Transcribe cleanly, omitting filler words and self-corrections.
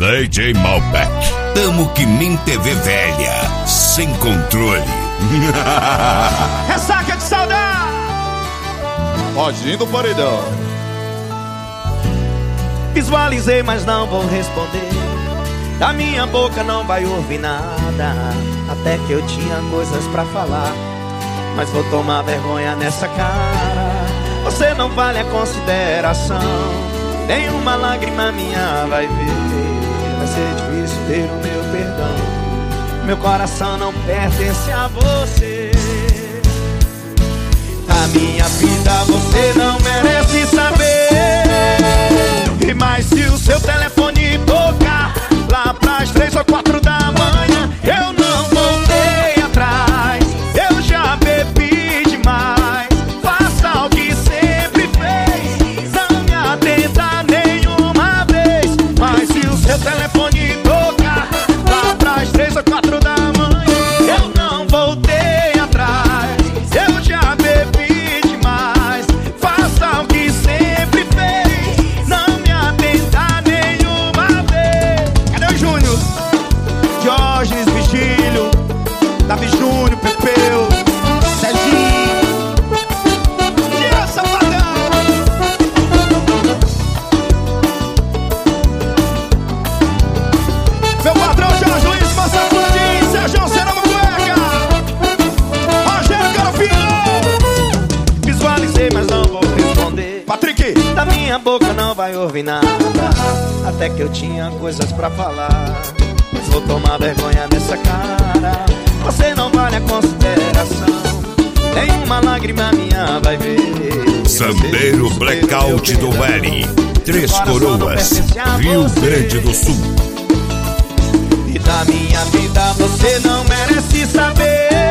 DJ Malbec. Tamo que nem TV velha, sem controle. Ressaca de saudade. Rodinho do paredão. Visualizei, mas não vou responder. Da minha boca não vai ouvir nada. Até que eu tinha coisas pra falar, mas vou tomar vergonha nessa cara. Você não vale a consideração. Nenhuma lágrima minha vai ver. Vai ser difícil ter o meu perdão. Meu coração não pertence a você. A minha vida você não merece saber. Mas se o seu telefone tocar lá pras 3 ou 4 da manhã, eu não voltei atrás. Eu já bebi demais. Faça o que sempre fez. Não me atenda nenhuma vez. Mas se o seu telefone tocar lá pras 3 ou 4 da manhã, eu não voltei atrás. Eu já bebi demais. Faça o que sempre fez. Não me atenda nenhuma vez. Cadê o Júnior? Diógenes, Vigílio, Davi Júnior, Pepeu, Serginho. Tira, safadão! Meu patrão Jorge Luiz, Massa Pudim, Sérgio Cerama Cueca, Rogério Carofino. Visualizei, mas não vou responder. Patrick. Da minha boca não vai ouvir nada. Até que eu tinha coisas pra falar, mas vou tomar vergonha nessa cara. Você não vale a consideração. Nenhuma lágrima minha vai ver. Sandeiro Blackout do Valley, Três Coroas, Rio Grande do Sul. E da minha vida você não merece saber.